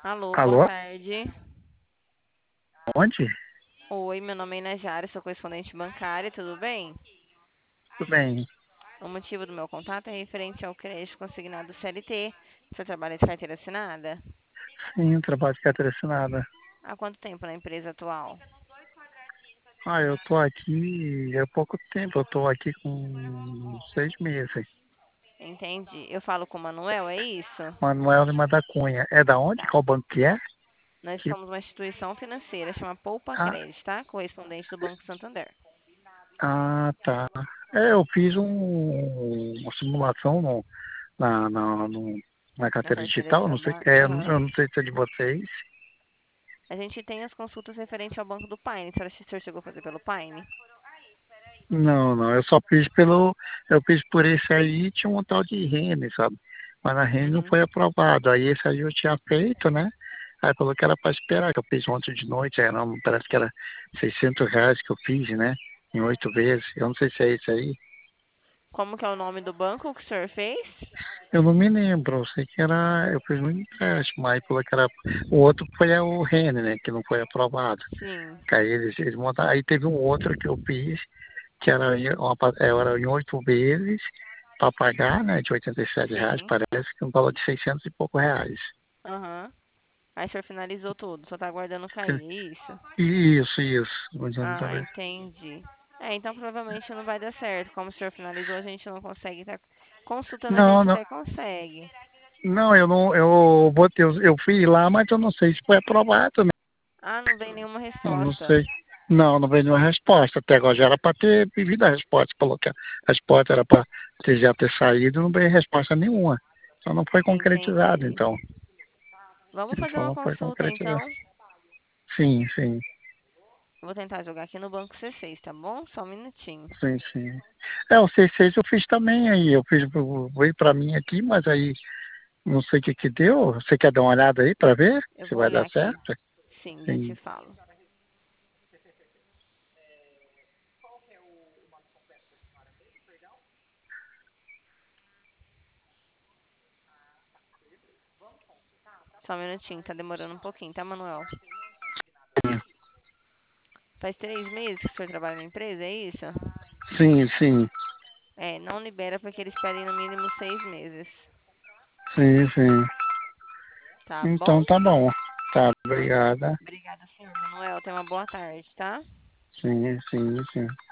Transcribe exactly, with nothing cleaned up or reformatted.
Alô, boa Alô? tarde. Onde? Oi, meu nome é Inajara, sou correspondente bancária, tudo bem? Tudo bem. O motivo do meu contato é referente ao crédito consignado C L T. Você trabalha de carteira assinada? Sim, trabalho de carteira assinada. Há quanto tempo na empresa atual? Ah, eu tô aqui há pouco tempo, eu tô aqui com seis meses. Entendi. Eu falo com o Manuel, é isso? Manuel Lima da Cunha. É da onde? Tá. Qual banco que é? Nós Que... somos uma instituição financeira, chama Poupa Ah, Crédito, tá? Correspondente do Banco Santander. ah, tá. É, eu fiz um, uma simulação no, na, na, no- na Na carteira carteira de digital, eu não sei, trabalho. é, eu não Aham. eu não sei se é de vocês. A gente tem as consultas referente ao Banco do Paine. A senhora- o senhor chegou a fazer pelo Paine? Não, não, eu só fiz pelo, eu fiz por esse aí, tinha um tal de Rene, sabe? Mas a Rene não Uhum. foi aprovado. Aí esse aí eu tinha feito, né? Aí falou que era para esperar, que eu fiz ontem de noite, aí não, parece que era seiscentos reais que eu fiz, né? Em oito vezes. Eu não sei se é esse aí. Como que é o nome do banco que o senhor fez? Eu não me lembro, eu sei que era, eu fiz um empréstimo, aí falou que era, o outro foi o Rene, né? Que não foi aprovado. Sim, Que aí eles, eles montaram, aí teve um outro que eu fiz, que era, em uma, pa- era em oito vezes, para pagar, né? De oitenta e sete reais, sim. parece, que um valor de seiscentos e pouco reais. Aham. Aí o senhor finalizou tudo, só tá aguardando cair, é isso? Isso, isso. Mas eu não tô Ah, vendo. entendi. É, então provavelmente não vai dar certo. Como o senhor finalizou, a gente não consegue estar consultando, a Não, gente não, até consegue. não, eu não, eu botei, eu, eu fui lá, mas eu não sei se foi aprovado, né? Ah, não vem nenhuma Eu não resposta. sei. Não, não veio nenhuma resposta. Até agora já era para ter vivido a resposta. Falou que a resposta era para ter, já ter saído, não veio resposta nenhuma. Só não foi concretizado, Entendi. então. Vamos fazer Só uma não foi consulta concretizado. então. Sim, sim, Vou tentar jogar aqui no banco C seis, tá bom? Só um minutinho. sim, sim. É, o C seis eu fiz também aí. Eu fiz, veio para mim aqui, mas aí não sei o que que deu. Você quer dar uma olhada aí para ver Eu se vou vai olhar dar aqui. certo? Sim, já te Sim. falo. Só um minutinho, tá demorando um pouquinho, tá, Manuel? Faz três meses que o senhor trabalha na empresa, é isso? Sim, sim, É, não libera porque eles pedem no mínimo seis meses. sim, sim. Tá bom? Então tá bom. Tá, obrigada. Obrigada, senhor Manuel. Tenha uma boa tarde, tá? Sim, sim, sim.